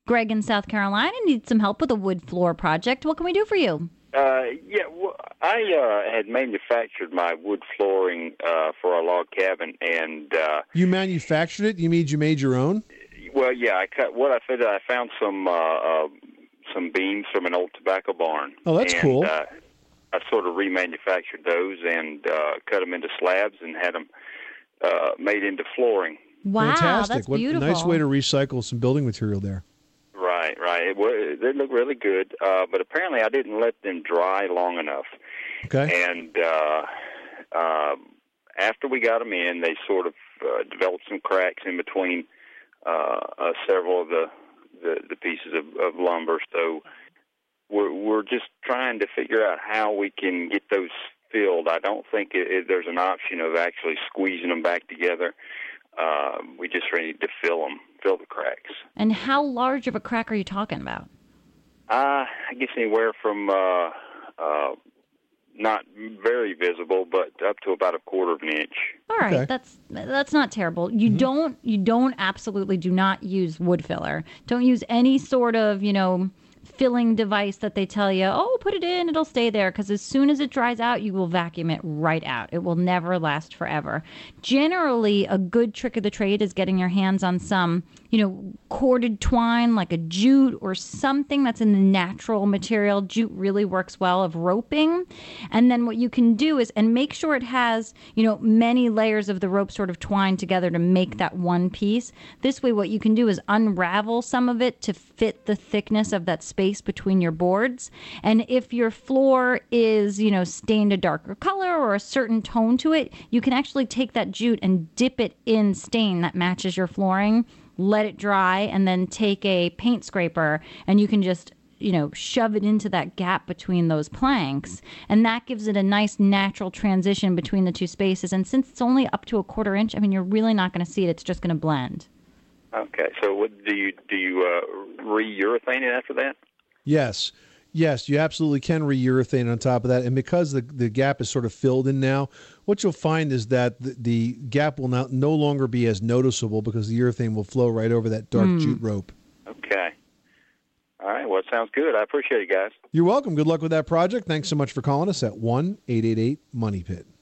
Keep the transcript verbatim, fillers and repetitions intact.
Greg in South Carolina needs some help with a wood floor project. What can we do for you? Uh, yeah, well, I uh, had manufactured my wood flooring uh, for a log cabin, and uh, you manufactured it. You mean you made your own? Well, yeah. I cut what I did. I found some uh, uh, some beams from an old tobacco barn. Oh, that's and, cool. Uh, I sort of remanufactured those and uh, cut them into slabs and had them uh, made into flooring. Wow, Fantastic. that's What beautiful. a nice way to recycle some building material there. Right, right. It, was- they look really good, uh, but apparently I didn't let them dry long enough. Okay. And uh, uh, after we got them in, they sort of uh, developed some cracks in between uh, uh, several of the, the, the pieces of, of lumber. So we're, we're just trying to figure out how we can get those filled. I don't think it, it, there's an option of actually squeezing them back together. Uh, we just need to fill them, fill the cracks. And how large of a crack are you talking about? Uh, I guess anywhere from uh, uh, not very visible, but up to about a quarter of an inch. All right, Okay. that's that's not terrible. You Mm-hmm. don't you don't absolutely do not use wood filler. Don't use any sort of, you know, filling device that they tell you, oh, put it in, it'll stay there, because as soon as it dries out, you will vacuum it right out. It will never last forever. Generally, a good trick of the trade is getting your hands on some, you know, corded twine like a jute or something that's in the natural material. Jute really works well of roping. And then what you can do is, and make sure it has, you know, many layers of the rope sort of twined together to make that one piece. This way, what you can do is unravel some of it to fit the thickness of that space between your boards. And if your floor is, you know, stained a darker color or a certain tone to it, you can actually take that jute and dip it in stain that matches your flooring, let it dry, and then take a paint scraper and you can just, you know, shove it into that gap between those planks. And that gives it a nice natural transition between the two spaces. And since it's only up to a quarter inch, I mean, you're really not going to see it. It's just going to blend. Okay, so what, do you do you uh, re-urethane it after that? Yes. Yes, you absolutely can re-urethane on top of that. And because the, the gap is sort of filled in now, what you'll find is that the, the gap will now no longer be as noticeable because the urethane will flow right over that dark Mm. jute rope. Okay. All right, well, it sounds good. I appreciate it, guys. You're welcome. Good luck with that project. Thanks so much for calling us at one eight eight eight Money Pit.